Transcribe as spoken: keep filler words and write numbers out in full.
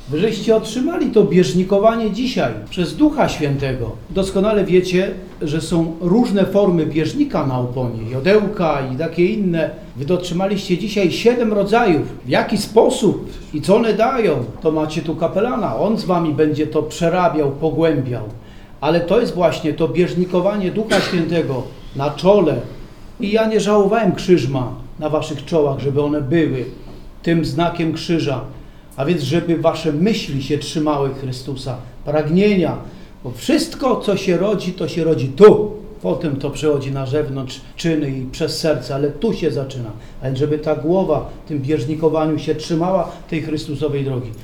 Wy żeście otrzymali to bieżnikowanie dzisiaj przez Ducha Świętego. Doskonale wiecie, że są różne formy bieżnika na oponie, jodełka i takie inne. Wy otrzymaliście dzisiaj siedem rodzajów. W jaki sposób i co one dają, to macie tu kapelana. On z wami będzie to przerabiał, pogłębiał. Ale to jest właśnie to bieżnikowanie Ducha Świętego na czole. I ja nie żałowałem krzyżma na waszych czołach, żeby one były tym znakiem krzyża. A więc, żeby wasze myśli się trzymały Chrystusa, pragnienia. Bo wszystko, co się rodzi, to się rodzi tu. Potem to przechodzi na zewnątrz, czyny i przez serce, ale tu się zaczyna. A więc, żeby ta głowa w tym bieżnikowaniu się trzymała tej Chrystusowej drogi.